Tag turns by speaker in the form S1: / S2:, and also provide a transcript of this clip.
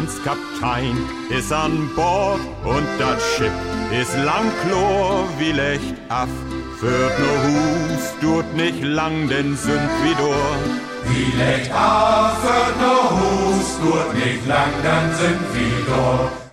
S1: uns Kaptein ist an Bord und das Schiff ist lang chlor wie Lecht af. Führt nur Hus, tut nicht lang, denn sind wie dor.
S2: Wie Lecht af, führt nur Hus, tut nicht lang, dann sind wir dort.